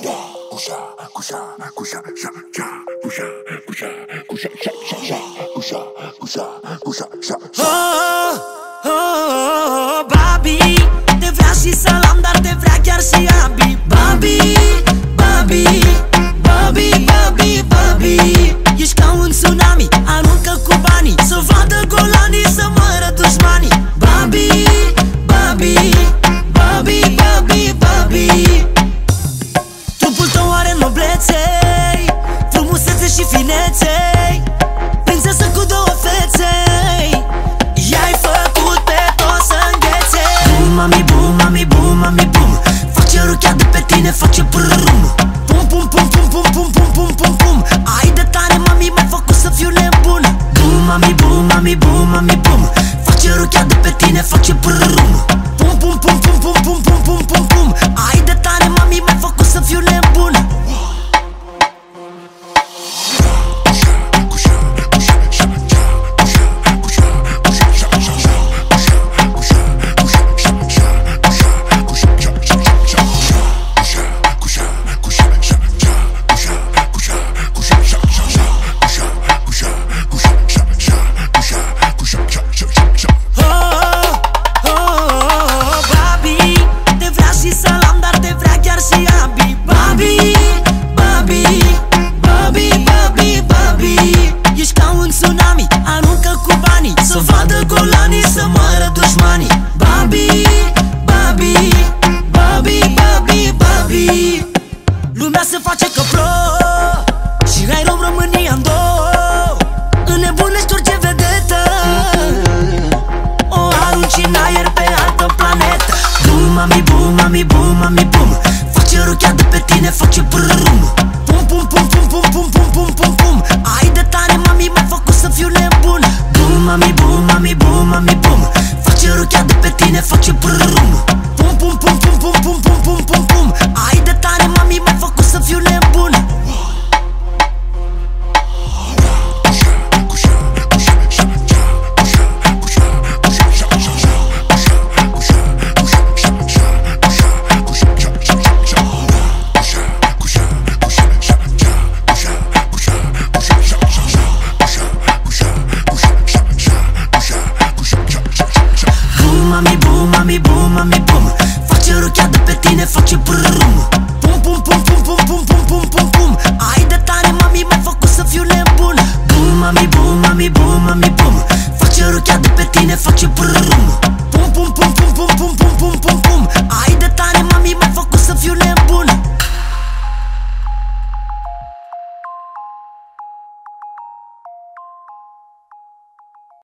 Babi, te vrea și salam, dar te vrea chiar și abi. Babi, babi, babi, babi, babi. Ești ca un tsunami, aruncă cu banii, să vadă golanii, să moară dușmanii. Babi, babi, babi, babi, babi. Trupul tău are nobleței, frumusețe și fineței, prințesă cu două fețe. I-ai făcut pe toți să înghețe. Bum, mami, bum, mami, bum, mami, bum. Face rochea de pe tine, face brrrum. Pum, pum, pum, pum, pum, pum, pum, pum, pum, pum. Ai de tare, mami, m-ai făcut să fiu nebun. Bum, mami, bum, mami, bum, mami, bum. Face rochea de pe tine, face brrrum. Pum, pum, pum, pum, pum, pum, pum, pum, pum, pum. Ai de tare, mami, m-ai făcut să fiu nebun. Să vadă golanii, să moară dușmanii. Babi, babi, babi, babi, babi. Lumea se face că plouă și hai rup România-n două. Înnebunești orice vedetă, o arunci în aer pe altă planetă. Bum, mami, bum, mami, bum, mami, bum. Face rochea de pe tine, face brrrum. Pum, pum, pum, pum, pum, pum, pum, pum, pum, pum. Ai de tare, mami, m-ai făcut să fiu nebun. Bum, mami, bum, mami, bum, mami, bum. Face rochea de pe tine, face brrrum. Pum, pum, pum, pum, pum, pum, pum, pum, pum, pum. Ai de tare, mami, m-ai făcut să fiu nebun. Mami, bum, mami, bum, mami, bum. Face rochea de pe tine, face brrrum.